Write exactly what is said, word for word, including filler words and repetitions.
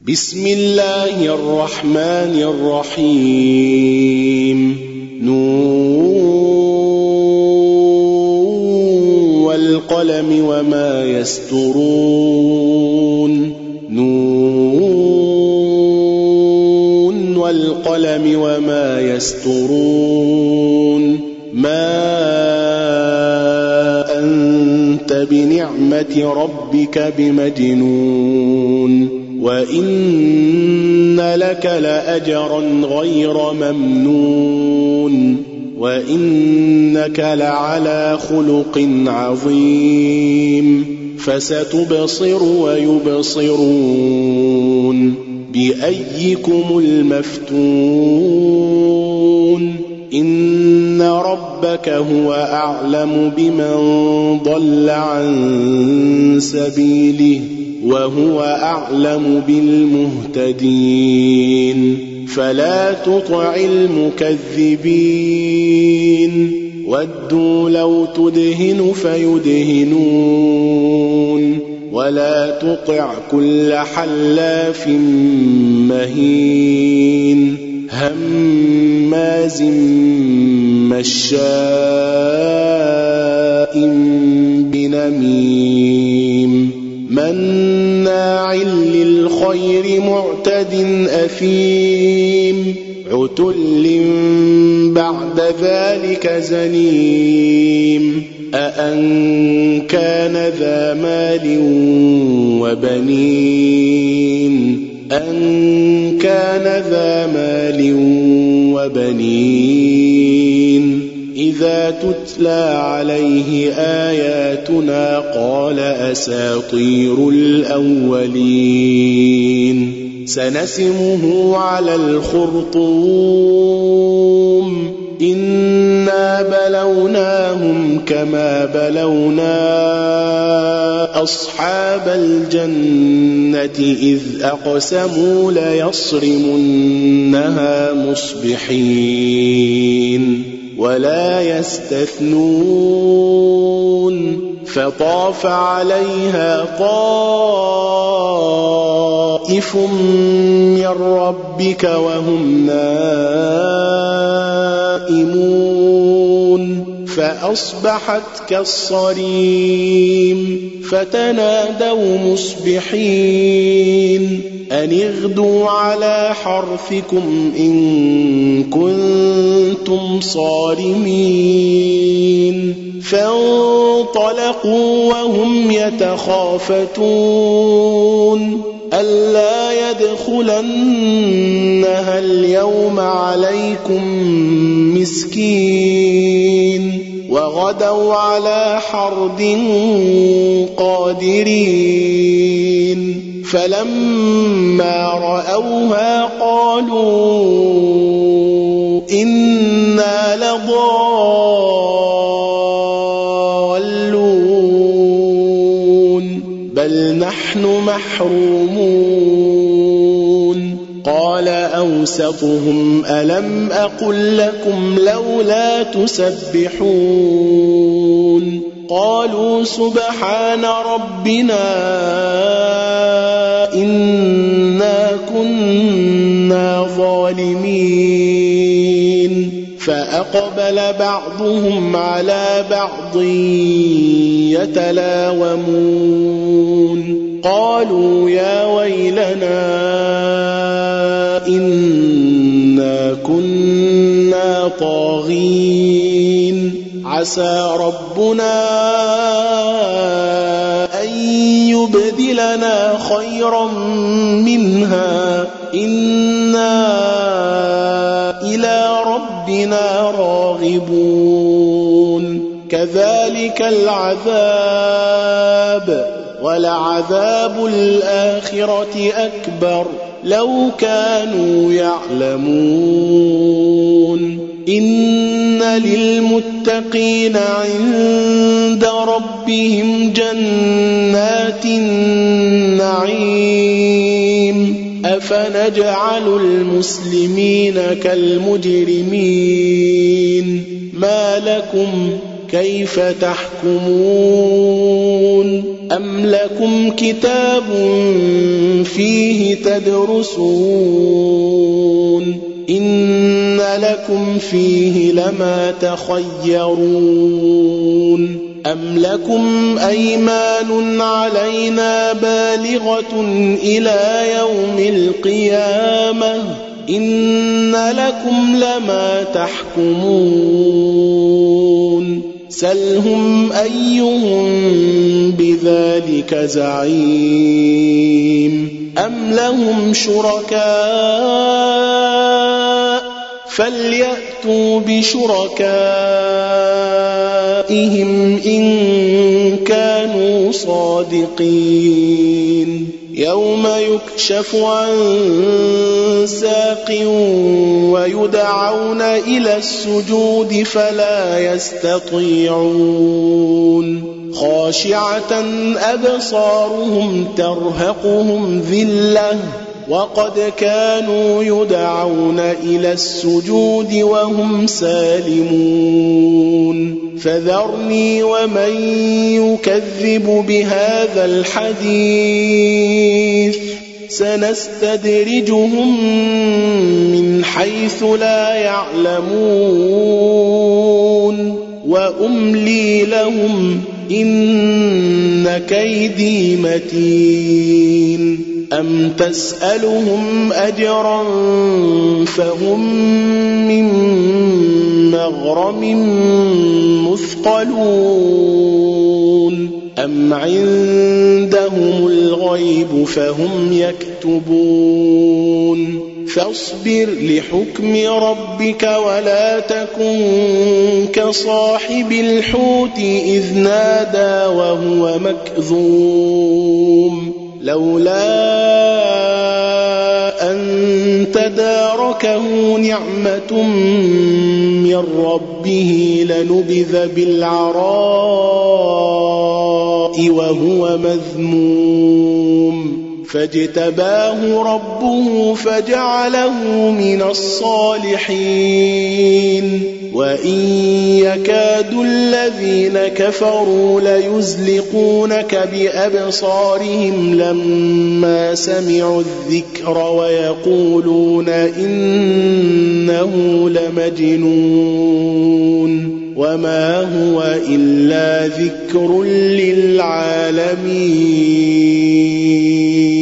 بسم الله الرحمن الرحيم نون والقلم وما يسطرون نون والقلم وما يسطرون ما أنت بنعمة ربك بمجنون وإن لك لأجرا غير ممنون وإنك لعلى خلق عظيم فستبصر ويبصرون بأيكم المفتون إن ربك هو أعلم بمن ضل عن سبيله وهو أعلم بالمهتدين فلا تطع المكذبين ودوا لو تدهن فيدهنون ولا تطع كل حلاف مهين هماز مشاء بنميم مناع للخير معتد أثيم عتل بعد ذلك زنيم أأن كان ذا مال وبنين أن كان ذا مال وبنين إذا تتلى عليه آياتنا قال أساطير الأولين سنسمه على الخرطوم إنا بلوناهم كما بلونا أصحاب الجنة إذ أقسموا ليصرمنها مصبحين ولا يستثنون فطاف عليها طائف من ربك وهم نائمون فأصبحت كالصريم فتنادوا مصبحين أن اغدوا على حرثكم إن كنتم صارمين فانطلقوا وهم يتخافتون ألا يدخلنها اليوم عليكم مسكين وغدوا على حرد قادرين فلما رأوها قالوا إنا لضالون بل نحن محرومون قال أوسطهم ألم أقل لكم لولا تسبحون قالوا سبحان ربنا إنا كنا ظالمين فأقبل بعضهم على بعض يتلاومون قالوا يا ويلنا إنا كنا طاغين عسى ربنا أن يبدلنا خيرا منها إنا إلى ربنا راغبون كذلك العذاب ولعذاب الآخرة أكبر لو كانوا يعلمون إن للمتقين عند ربهم جنات النعيم أفنجعل المسلمين كالمجرمين ما لكم كيف تحكمون أم لكم كتاب فيه تدرسون إن لكم فيه لما تخيرون أم لكم أيمان علينا بالغة إلى يوم القيامة إن لكم لما تحكمون سلهم أيهم بذلك زعيم أم لهم شركاء فليأتوا بشركائهم إن كانوا صادقين يوم يكشف عن ساق ويدعون إلى السجود فلا يستطيعون خاشعة أبصارهم ترهقهم ذلة وقد كانوا يدعون إلى السجود وهم سالمون فذرني ومن يكذب بهذا الحديث سنستدرجهم من حيث لا يعلمون وأملي لهم إن كيدي متين أم تسألهم أجرا فهم من مغرم مثقلون أم عندهم الغيب فهم يكتبون فاصبر لحكم ربك ولا تكن كصاحب الحوت إذ نادى وهو مكذوم لولا أن تداركه نعمة من ربه لنبذ بالعراء وهو مذموم فاجتباه ربه فجعله من الصالحين وإن يكاد الذين كفروا ليزلقونك بأبصارهم لما سمعوا الذكر ويقولون إنه لمجنون وما هو إلا ذكر للعالمين